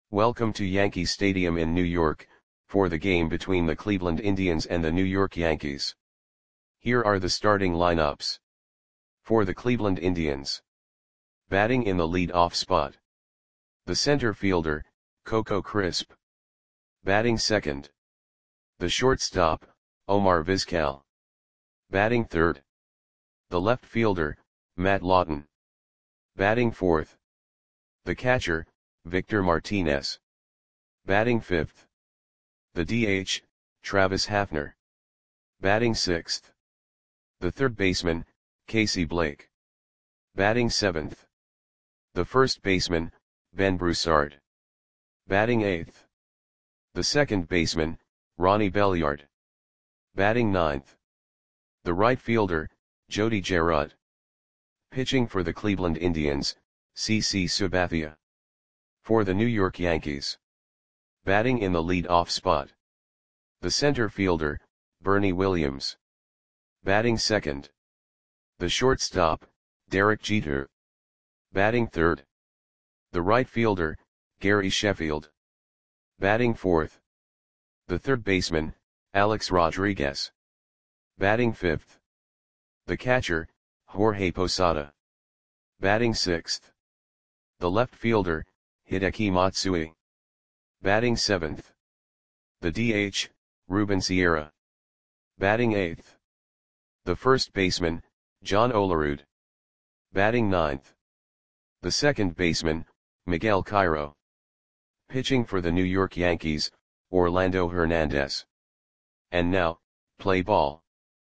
Welcome to Yankee Stadium in New York, for the game between the Cleveland Indians and the New York Yankees. Here are the starting lineups. For the Cleveland Indians. Batting in the lead-off spot. The center fielder, Coco Crisp. Batting second. The shortstop, Omar Vizquel. Batting third. The left fielder, Matt Lawton. Batting fourth. The catcher, Victor Martinez. Batting fifth. The DH, Travis Hafner. Batting sixth. The third baseman, Casey Blake. Batting seventh. The first baseman, Ben Broussard. Batting eighth. The second baseman, Ronnie Belliard. Batting ninth. The right fielder, Jody Gerard. Pitching for the Cleveland Indians, CC Sabathia. For the New York Yankees. Batting in the lead-off spot. The center fielder, Bernie Williams. Batting second. The shortstop, Derek Jeter. Batting third. The right fielder, Gary Sheffield. Batting fourth. The third baseman, Alex Rodriguez. Batting fifth. The catcher, Jorge Posada. Batting sixth. The left fielder, Hideki Matsui. Batting seventh. The DH, Ruben Sierra. Batting eighth. The first baseman, John Olerud. Batting ninth. The second baseman, Miguel Cairo. Pitching for the New York Yankees, Orlando Hernandez. And now, play ball.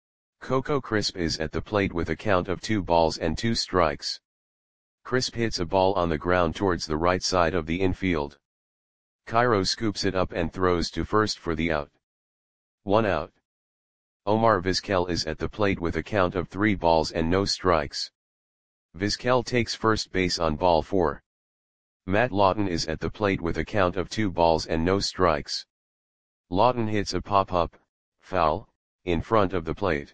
Coco Crisp is at the plate with a count of 2 balls and 2 strikes. Crisp hits a ball on the ground towards the right side of the infield. Cairo scoops it up and throws to first for the out. 1 out. Omar Vizquel is at the plate with a count of 3 balls and no strikes. Vizquel takes first base on ball 4. Matt Lawton is at the plate with a count of 2 balls and no strikes. Lawton hits a pop-up, foul, in front of the plate.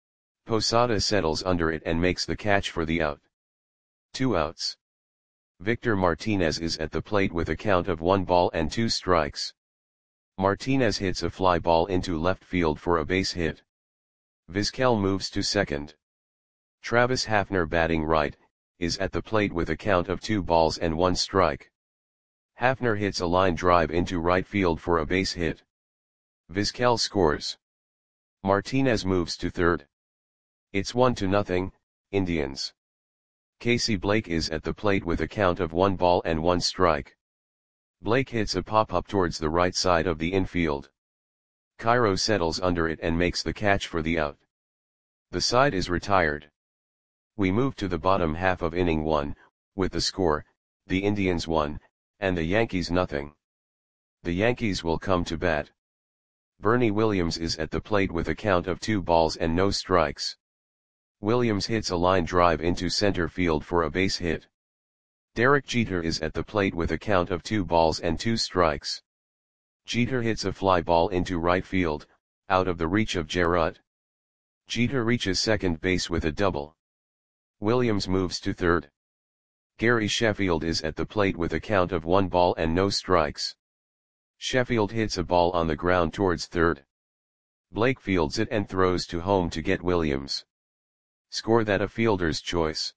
Posada settles under it and makes the catch for the out. 2 outs. Victor Martinez is at the plate with a count of 1 ball and 2 strikes. Martinez hits a fly ball into left field for a base hit. Vizquel moves to second. Travis Hafner, batting right, is at the plate with a count of 2 balls and 1 strike. Hafner hits a line drive into right field for a base hit. Vizquel scores. Martinez moves to third. It's 1-0, Indians. Casey Blake is at the plate with a count of 1 ball and 1 strike. Blake hits a pop-up towards the right side of the infield. Cairo settles under it and makes the catch for the out. The side is retired. We move to the bottom half of inning 1, with the score, the Indians 1, and the Yankees 0. The Yankees will come to bat. Bernie Williams is at the plate with a count of 2 balls and no strikes. Williams hits a line drive into center field for a base hit. Derek Jeter is at the plate with a count of 2 balls and 2 strikes. Jeter hits a fly ball into right field, out of the reach of Gerard. Jeter reaches second base with a double. Williams moves to third. Gary Sheffield is at the plate with a count of 1 ball and no strikes. Sheffield hits a ball on the ground towards third. Blake fields it and throws to home to get Williams. Score that a fielder's choice.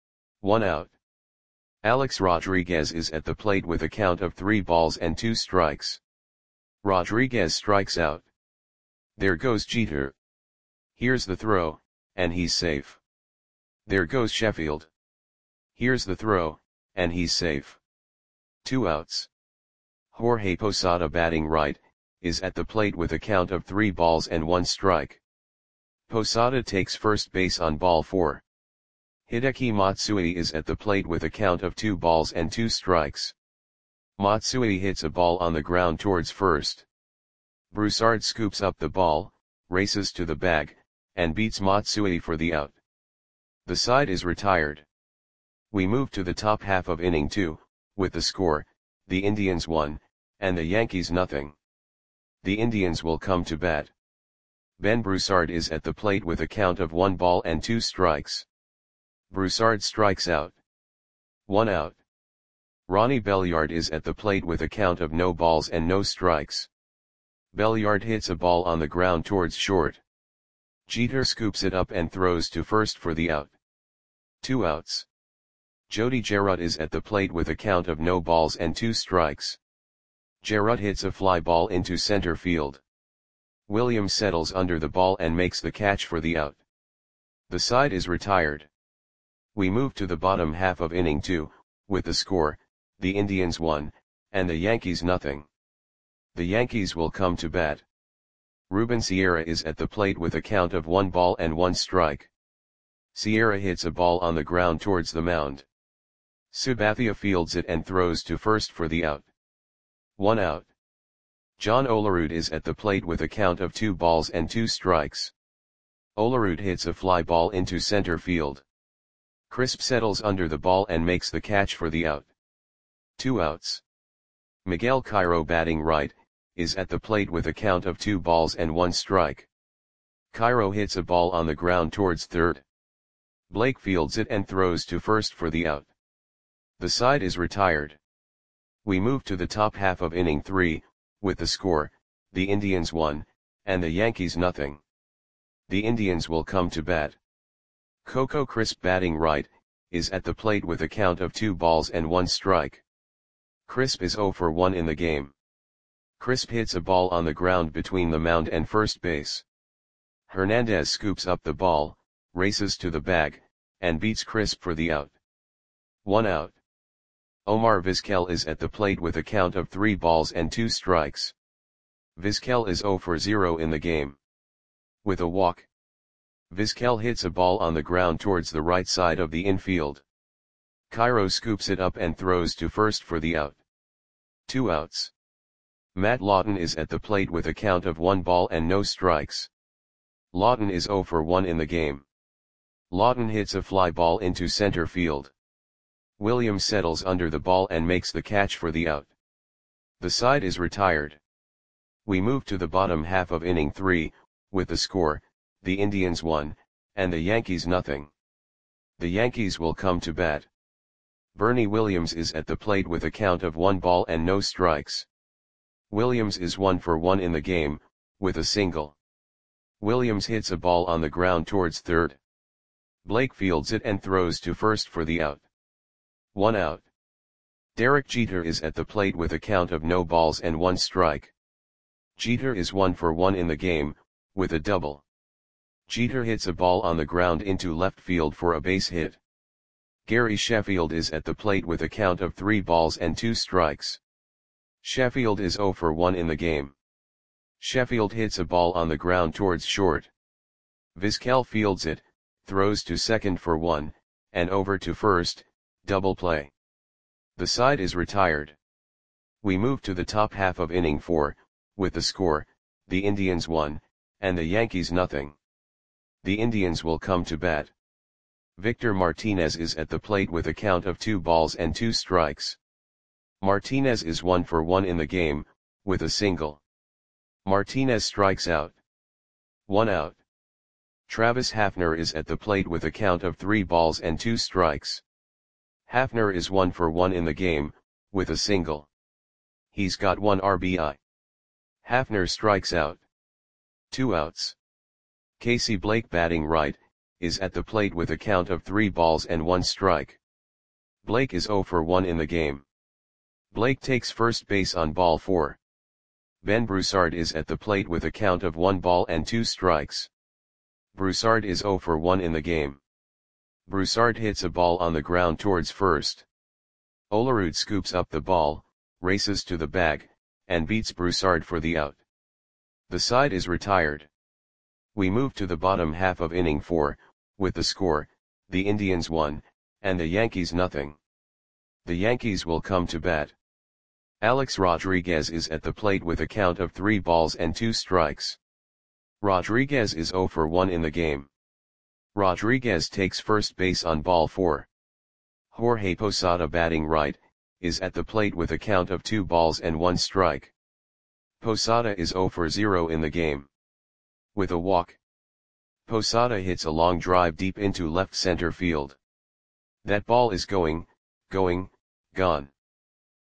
1 out. Alex Rodriguez is at the plate with a count of 3 balls and 2 strikes. Rodriguez strikes out. There goes Jeter. Here's the throw, and he's safe. There goes Sheffield. Here's the throw, and he's safe. 2 outs. Jorge Posada, batting right, is at the plate with a count of 3 balls and 1 strike. Posada takes first base on ball 4. Hideki Matsui is at the plate with a count of 2 balls and 2 strikes. Matsui hits a ball on the ground towards first. Broussard scoops up the ball, races to the bag, and beats Matsui for the out. The side is retired. We move to the top half of inning 2, with the score, the Indians 1, and the Yankees 0. The Indians will come to bat. Ben Broussard is at the plate with a count of 1 ball and 2 strikes. Broussard strikes out. 1 out. Ronnie Belliard is at the plate with a count of no balls and no strikes. Belliard hits a ball on the ground towards short. Jeter scoops it up and throws to first for the out. 2 outs. Jody Jarrett is at the plate with a count of no balls and 2 strikes. Jarrett hits a fly ball into center field. Williams settles under the ball and makes the catch for the out. The side is retired. We move to the bottom half of inning 2, with the score, the Indians 1, and the Yankees nothing. The Yankees will come to bat. Ruben Sierra is at the plate with a count of 1 ball and 1 strike. Sierra hits a ball on the ground towards the mound. Sabathia fields it and throws to first for the out. 1 out. John Olerud is at the plate with a count of 2 balls and 2 strikes. Olerud hits a fly ball into center field. Crisp settles under the ball and makes the catch for the out. 2 outs. Miguel Cairo, batting right, is at the plate with a count of 2 balls and 1 strike. Cairo hits a ball on the ground towards third. Blake fields it and throws to first for the out. The side is retired. We move to the top half of inning 3, with the score, the Indians 1, and the Yankees nothing. The Indians will come to bat. Coco Crisp, batting right, is at the plate with a count of 2 balls and 1 strike. Crisp is 0 for 1 in the game. Crisp hits a ball on the ground between the mound and first base. Hernandez scoops up the ball, races to the bag, and beats Crisp for the out. 1 out. Omar Vizquel is at the plate with a count of 3 balls and 2 strikes. Vizquel is 0 for 0 in the game. With a walk, Vizquel hits a ball on the ground towards the right side of the infield. Cairo scoops it up and throws to first for the out. 2 outs. Matt Lawton is at the plate with a count of 1 ball and no strikes. Lawton is 0 for 1 in the game. Lawton hits a fly ball into center field. Williams settles under the ball and makes the catch for the out. The side is retired. We move to the bottom half of inning 3, with the score, the Indians 1, and the Yankees nothing. The Yankees will come to bat. Bernie Williams is at the plate with a count of 1 ball and no strikes. Williams is 1 for 1 in the game, with a single. Williams hits a ball on the ground towards third. Blake fields it and throws to first for the out. 1 out. Derek Jeter is at the plate with a count of no balls and 1 strike. Jeter is 1 for 1 in the game, with a double. Jeter hits a ball on the ground into left field for a base hit. Gary Sheffield is at the plate with a count of 3 balls and 2 strikes. Sheffield is 0 for 1 in the game. Sheffield hits a ball on the ground towards short. Vizquel fields it, throws to second for 1, and over to first, double play. The side is retired. We move to the top half of inning 4, with the score, the Indians 1, and the Yankees nothing. The Indians will come to bat. Victor Martinez is at the plate with a count of 2 balls and 2 strikes. Martinez is 1 for 1 in the game, with a single. Martinez strikes out. 1 out. Travis Hafner is at the plate with a count of 3 balls and 2 strikes. Hafner is 1 for 1 in the game, with a single. He's got 1 RBI. Hafner strikes out. 2 outs. Casey Blake, batting right, is at the plate with a count of 3 balls and 1 strike. Blake is 0 for 1 in the game. Blake takes first base on ball 4. Ben Broussard is at the plate with a count of 1 ball and 2 strikes. Broussard is 0 for 1 in the game. Broussard hits a ball on the ground towards first. Olerud scoops up the ball, races to the bag, and beats Broussard for the out. The side is retired. We move to the bottom half of inning 4, with the score, the Indians 1, and the Yankees nothing. The Yankees will come to bat. Alex Rodriguez is at the plate with a count of 3 balls and 2 strikes. Rodriguez is 0 for 1 in the game. Rodriguez takes first base on ball 4. Jorge Posada, batting right, is at the plate with a count of 2 balls and 1 strike. Posada is 0 for 0 in the game. With a walk, Posada hits a long drive deep into left center field. That ball is gone.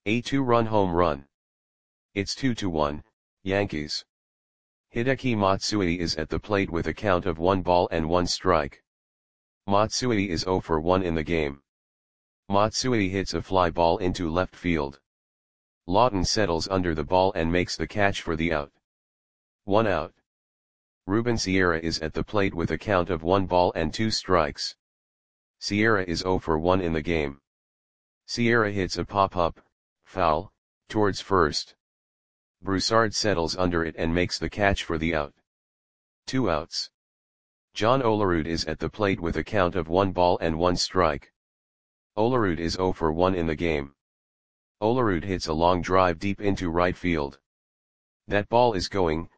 A 2-run home run. It's 2-1, Yankees. Hideki Matsui is at the plate with a count of 1 ball and 1 strike. Matsui is 0 for 1 in the game. Matsui hits a fly ball into left field. Lawton settles under the ball and makes the catch for the out. 1 out. Ruben Sierra is at the plate with a count of 1 ball and 2 strikes. Sierra is 0 for 1 in the game. Sierra hits a pop-up, foul, towards first. Broussard settles under it and makes the catch for the out. 2 outs. John Olerud is at the plate with a count of 1 ball and 1 strike. Olerud is 0 for 1 in the game. Olerud hits a long drive deep into right field. That ball is gone.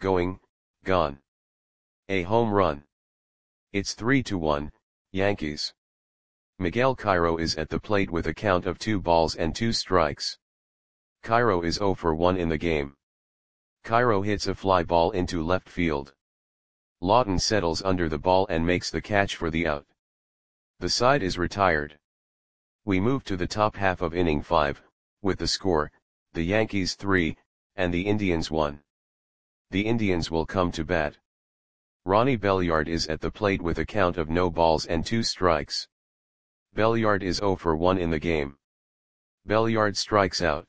A home run. It's 3-1, Yankees. Miguel Cairo is at the plate with a count of 2 balls and 2 strikes. Cairo is 0 for 1 in the game. Cairo hits a fly ball into left field. Lawton settles under the ball and makes the catch for the out. The side is retired. We move to the top half of inning 5, with the score, the Yankees 3, and the Indians 1. The Indians will come to bat. Ronnie Belliard is at the plate with a count of no balls and 2 strikes. Belliard is 0 for 1 in the game. Belliard strikes out.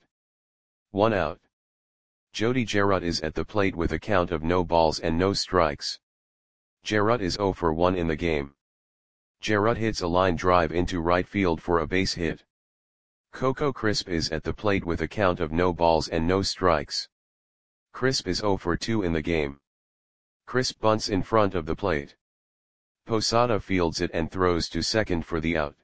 1 out. Jody Jarrett is at the plate with a count of no balls and no strikes. Jarrett is 0 for 1 in the game. Jarrett hits a line drive into right field for a base hit. Coco Crisp is at the plate with a count of no balls and no strikes. Crisp is 0 for 2 in the game. Crisp bunts in front of the plate. Posada fields it and throws to second for the out.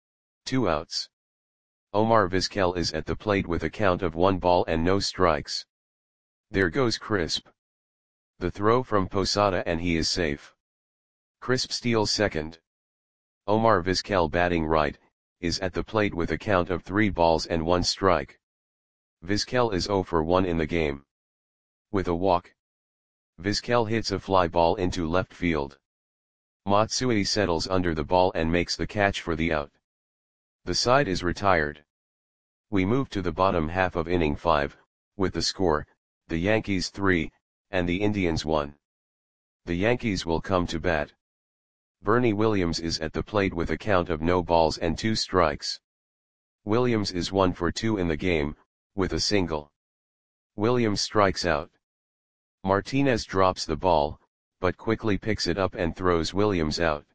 2 outs. Omar Vizquel is at the plate with a count of 1 ball and no strikes. There goes Crisp. The throw from Posada and he is safe. Crisp steals second. Omar Vizquel, batting right, is at the plate with a count of 3 balls and 1 strike. Vizquel is 0 for 1 in the game. With a walk, Vizquel hits a fly ball into left field. Matsui settles under the ball and makes the catch for the out. The side is retired. We move to the bottom half of inning 5, with the score, the Yankees 3, and the Indians 1. The Yankees will come to bat. Bernie Williams is at the plate with a count of no balls and 2 strikes. Williams is 1 for 2 in the game, with a single. Williams strikes out. Martinez drops the ball, but quickly picks it up and throws Williams out.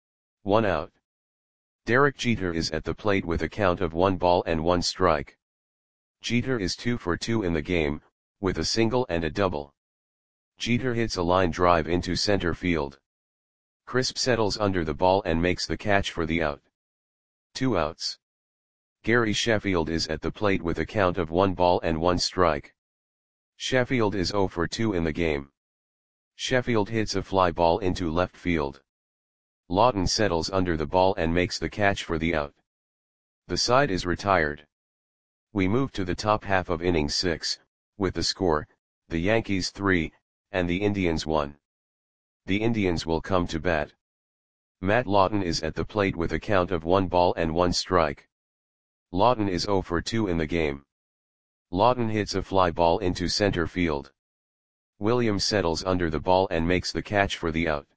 1 out. Derek Jeter is at the plate with a count of 1 ball and 1 strike. Jeter is 2 for 2 in the game, with a single and a double. Jeter hits a line drive into center field. Crisp settles under the ball and makes the catch for the out. 2 outs. Gary Sheffield is at the plate with a count of 1 ball and 1 strike. Sheffield is 0 for 2 in the game. Sheffield hits a fly ball into left field. Lawton settles under the ball and makes the catch for the out. The side is retired. We move to the top half of inning 6, with the score, the Yankees 3, and the Indians 1. The Indians will come to bat. Matt Lawton is at the plate with a count of 1 ball and 1 strike. Lawton is 0 for 2 in the game. Lawton hits a fly ball into center field. Williams settles under the ball and makes the catch for the out.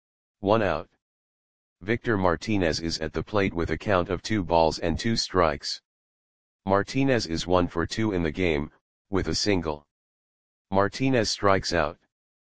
1 out. Victor Martinez is at the plate with a count of 2 balls and 2 strikes. Martinez is 1 for 2 in the game, with a single. Martinez strikes out.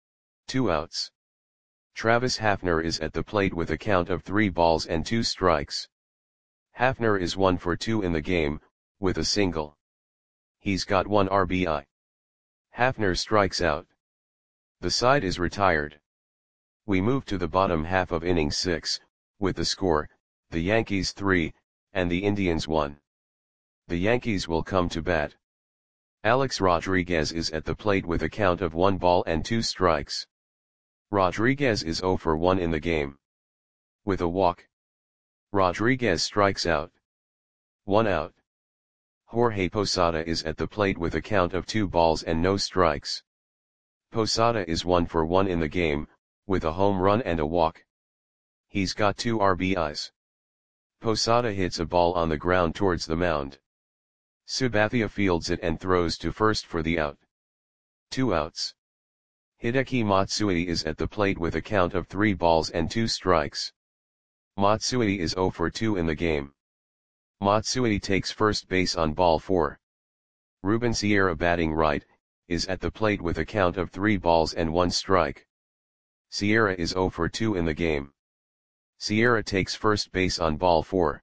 2 outs. Travis Hafner is at the plate with a count of 3 balls and 2 strikes. Hafner is 1 for 2 in the game, with a single. He's got 1 RBI. Hafner strikes out. The side is retired. We move to the bottom half of inning 6, with the score, the Yankees 3, and the Indians 1. The Yankees will come to bat. Alex Rodriguez is at the plate with a count of 1 ball and 2 strikes. Rodriguez is 0 for 1 in the game. With a walk, Rodriguez strikes out. 1 out. Jorge Posada is at the plate with a count of 2 balls and no strikes. Posada is 1 for 1 in the game, with a home run and a walk. He's got 2 RBIs. Posada hits a ball on the ground towards the mound. Sabathia fields it and throws to first for the out. 2 outs. Hideki Matsui is at the plate with a count of 3 balls and 2 strikes. Matsui is 0 for 2 in the game. Matsui takes first base on ball 4. Ruben Sierra batting right, is at the plate with a count of 3 balls and 1 strike. Sierra is 0 for 2 in the game. Sierra takes first base on ball 4.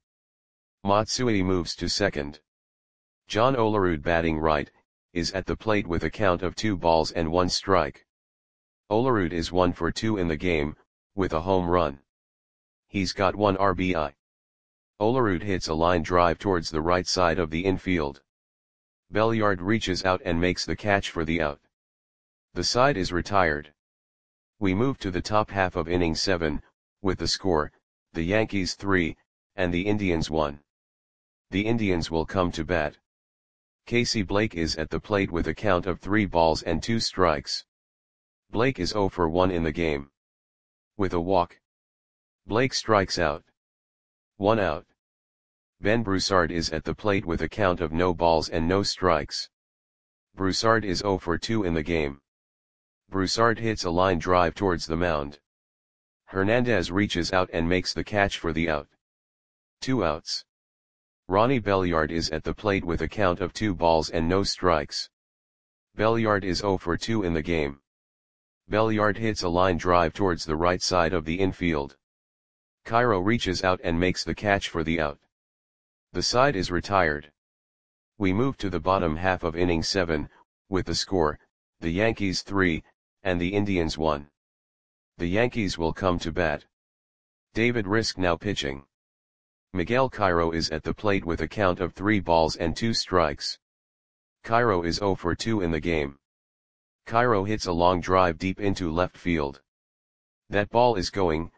Matsui moves to second. John Olerud batting right, is at the plate with a count of 2 balls and 1 strike. Olerud is 1 for 2 in the game, with a home run. He's got 1 RBI. Olerud hits a line drive towards the right side of the infield. Belliard reaches out and makes the catch for the out. The side is retired. We move to the top half of inning 7, with the score, the Yankees 3, and the Indians 1. The Indians will come to bat. Casey Blake is at the plate with a count of 3 balls and 2 strikes. Blake is 0 for 1 in the game. With a walk, Blake strikes out. 1 out. Ben Broussard is at the plate with a count of no balls and no strikes. Broussard is 0 for 2 in the game. Broussard hits a line drive towards the mound. Hernandez reaches out and makes the catch for the out. 2 outs. Ronnie Belliard is at the plate with a count of 2 balls and no strikes. Belliard is 0 for 2 in the game. Belliard hits a line drive towards the right side of the infield. Cairo reaches out and makes the catch for the out. The side is retired. We move to the bottom half of inning 7, with the score, the Yankees 3, and the Indians 1. The Yankees will come to bat. David Risk now pitching. Miguel Cairo is at the plate with a count of 3 balls and 2 strikes. Cairo is 0 for 2 in the game. Cairo hits a long drive deep into left field. That ball is going,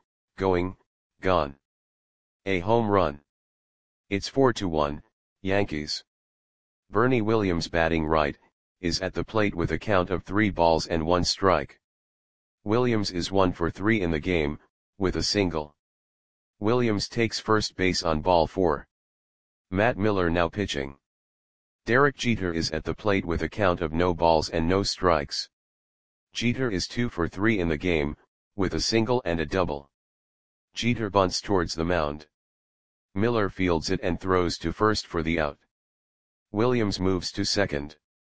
gone. A home run. It's 4-1, Yankees. Bernie Williams batting right, is at the plate with a count of 3 balls and 1 strike. Williams is 1 for 3 in the game, with a single. Williams takes first base on ball 4. Matt Miller now pitching. Derek Jeter is at the plate with a count of no balls and no strikes. Jeter is 2 for 3 in the game, with a single and a double. Jeter bunts towards the mound. Miller fields it and throws to first for the out. Williams moves to second.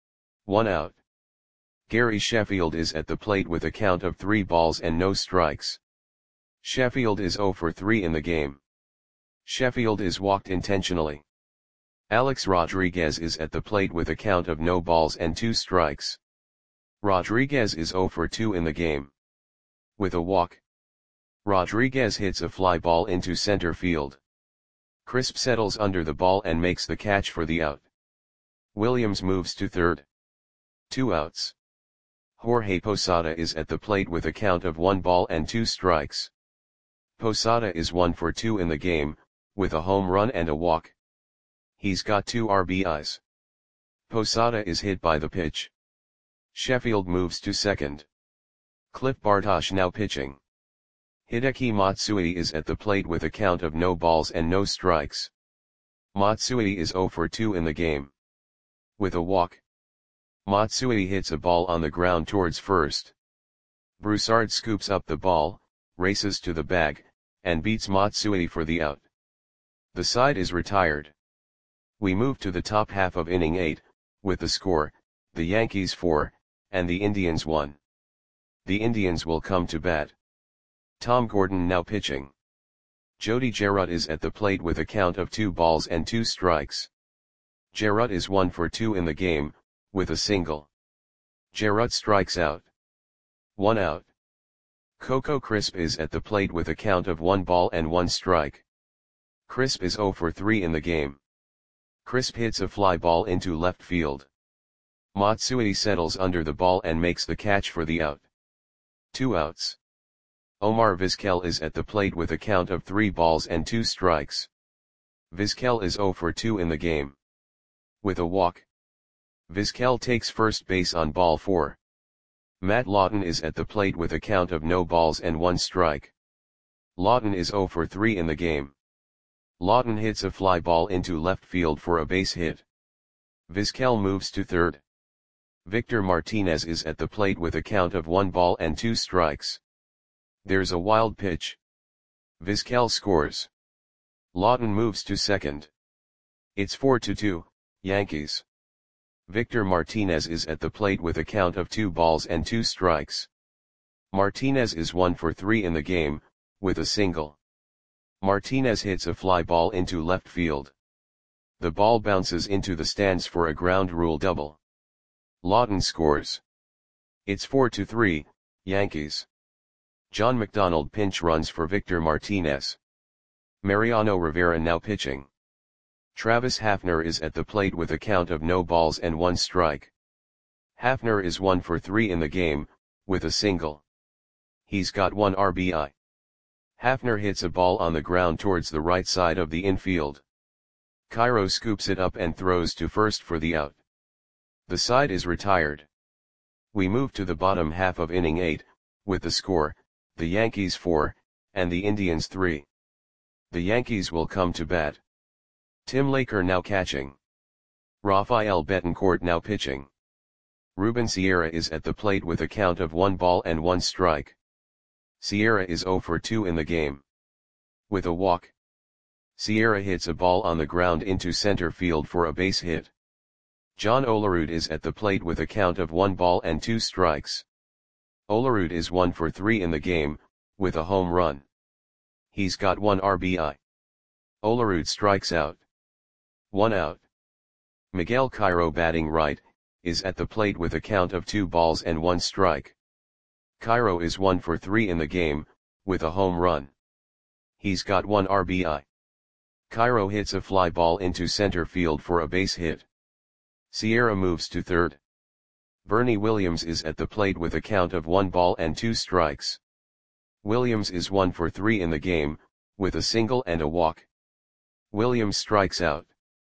1 out. Gary Sheffield is at the plate with a count of 3 balls and no strikes. Sheffield is 0 for 3 in the game. Sheffield is walked intentionally. Alex Rodriguez is at the plate with a count of no balls and 2 strikes. Rodriguez is 0 for 2 in the game. With a walk, Rodriguez hits a fly ball into center field. Crisp settles under the ball and makes the catch for the out. Williams moves to third. 2 outs. Jorge Posada is at the plate with a count of 1 ball and 2 strikes. Posada is 1 for 2 in the game, with a home run and a walk. He's got 2 RBIs. Posada is hit by the pitch. Sheffield moves to second. Cliff Bartosh now pitching. Hideki Matsui is at the plate with a count of no balls and no strikes. Matsui is 0 for 2 in the game. With a walk, Matsui hits a ball on the ground towards first. Broussard scoops up the ball, races to the bag, and beats Matsui for the out. The side is retired. We move to the top half of inning 8, with the score, the Yankees 4, and the Indians 1. The Indians will come to bat. Tom Gordon now pitching. Jody Jarrett is at the plate with a count of 2 balls and 2 strikes. Jarrett is 1 for 2 in the game, with a single. Jarrett strikes out. 1 out. Coco Crisp is at the plate with a count of 1 ball and 1 strike. Crisp is 0 for 3 in the game. Crisp hits a fly ball into left field. Matsui settles under the ball and makes the catch for the out. 2 outs. Omar Vizquel is at the plate with a count of 3 balls and 2 strikes. Vizquel is 0 for 2 in the game. With a walk, Vizquel takes first base on ball 4. Matt Lawton is at the plate with a count of no balls and 1 strike. Lawton is 0 for 3 in the game. Lawton hits a fly ball into left field for a base hit. Vizquel moves to third. Victor Martinez is at the plate with a count of 1 ball and 2 strikes. There's a wild pitch. Vizquel scores. Lawton moves to second. It's 4-2, Yankees. Victor Martinez is at the plate with a count of 2 balls and 2 strikes. Martinez is 1 for 3 in the game, with a single. Martinez hits a fly ball into left field. The ball bounces into the stands for a ground rule double. Lawton scores. It's 4-3, Yankees. John McDonald pinch runs for Victor Martinez. Mariano Rivera now pitching. Travis Hafner is at the plate with a count of no balls and 1 strike. Hafner is 1 for 3 in the game, with a single. He's got 1 RBI. Hafner hits a ball on the ground towards the right side of the infield. Cairo scoops it up and throws to first for the out. The side is retired. We move to the bottom half of inning 8, with the score, the Yankees 4, and the Indians 3. The Yankees will come to bat. Tim Laker now catching. Rafael Betancourt now pitching. Ruben Sierra is at the plate with a count of 1 ball and 1 strike. Sierra is 0 for 2 in the game. With a walk. Sierra hits a ball on the ground into center field for a base hit. John Olerud is at the plate with a count of 1 ball and 2 strikes. Olerud is 1 for 3 in the game, with a home run. He's got 1 RBI. Olerud strikes out. 1 out. Miguel Cairo batting right, is at the plate with a count of 2 balls and 1 strike. Cairo is 1 for 3 in the game, with a home run. He's got 1 RBI. Cairo hits a fly ball into center field for a base hit. Sierra moves to third. Bernie Williams is at the plate with a count of 1 ball and 2 strikes. Williams is 1 for 3 in the game, with a single and a walk. Williams strikes out.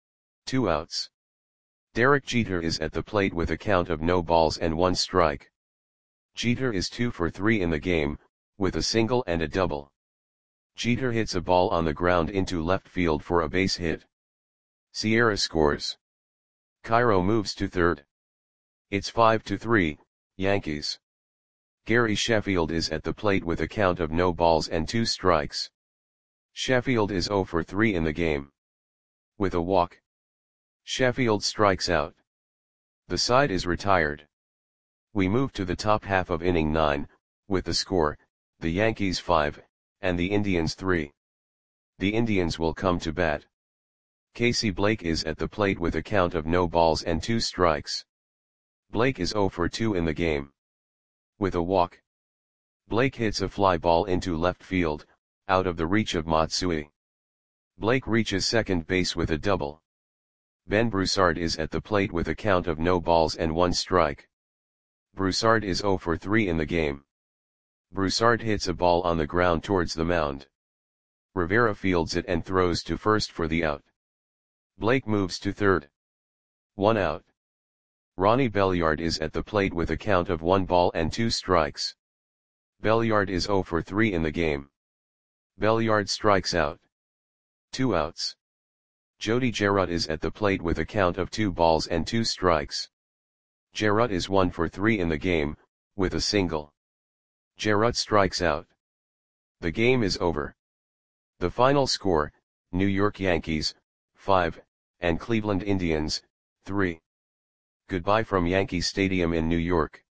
2 outs. Derek Jeter is at the plate with a count of no balls and 1 strike. Jeter is 2 for 3 in the game, with a single and a double. Jeter hits a ball on the ground into left field for a base hit. Sierra scores. Cairo moves to third. It's 5-3, Yankees. Gary Sheffield is at the plate with a count of no balls and 2 strikes. Sheffield is 0 for 3 in the game. With a walk. Sheffield strikes out. The side is retired. We move to the top half of inning 9, with the score, the Yankees 5, and the Indians 3. The Indians will come to bat. Casey Blake is at the plate with a count of no balls and 2 strikes. Blake is 0 for 2 in the game. With a walk. Blake hits a fly ball into left field, out of the reach of Matsui. Blake reaches second base with a double. Ben Broussard is at the plate with a count of no balls and 1 strike. Broussard is 0 for 3 in the game. Broussard hits a ball on the ground towards the mound. Rivera fields it and throws to first for the out. Blake moves to third. 1 out. Ronnie Belliard is at the plate with a count of 1 ball and 2 strikes. Belliard is 0 for 3 in the game. Belliard strikes out. 2 outs. Jody Gerut is at the plate with a count of 2 balls and 2 strikes. Gerut is 1 for 3 in the game, with a single. Gerut strikes out. The game is over. The final score, New York Yankees, 5, and Cleveland Indians, 3. Goodbye from Yankee Stadium in New York.